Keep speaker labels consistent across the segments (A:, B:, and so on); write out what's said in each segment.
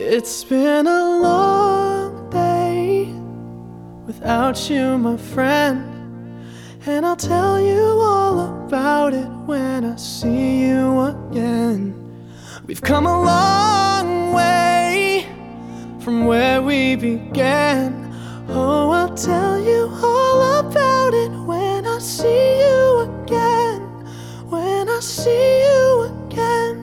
A: It's been a long day without you, my friend, and I'll tell you all about it when I see you again. We've come a long way from where we began. Oh, I'll tell you all about it when I see you again. When I see you again.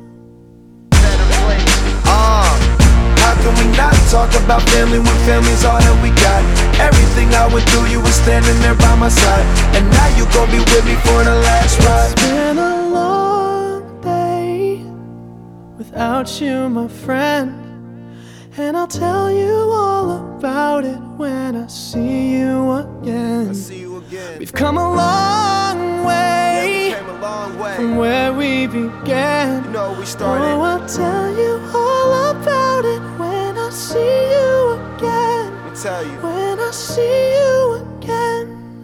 B: How can we not talk about family when family's all that we got? Everything I went through, you were standing there by my side, and now you gon' be with me for the last ride.
A: It's been a long day without you, my friend, and I'll tell you all about it when I see you again. We've come a long way, from where we began.
B: You know, we started.
A: Oh, I'll tell you all about it when I see you again.
B: Let me tell you.
A: When I see you again.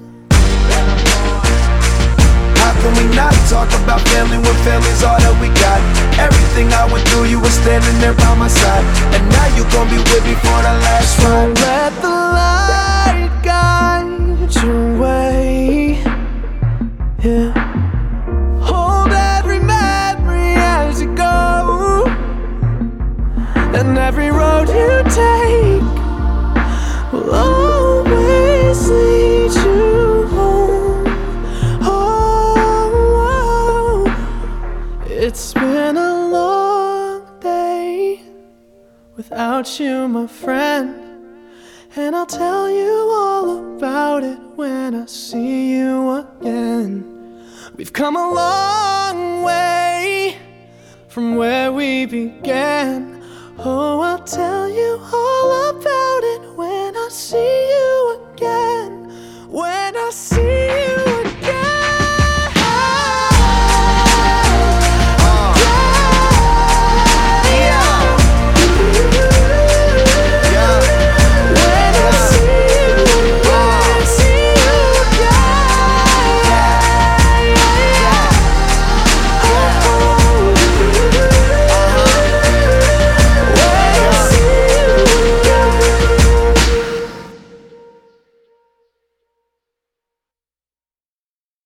B: How can we not talk about family when family's all that we got? Everything I went through, you were standing there by my side, and now you gon' be with me for the last ride.
A: Don't let the light guide your way. Yeah. Hold every memory as you go, and every road you take will always lead you home. Oh, it's been a long day without you, my friend, and I'll tell you all about it when I see you again. We've come a long way from where we began. Oh, I'll tell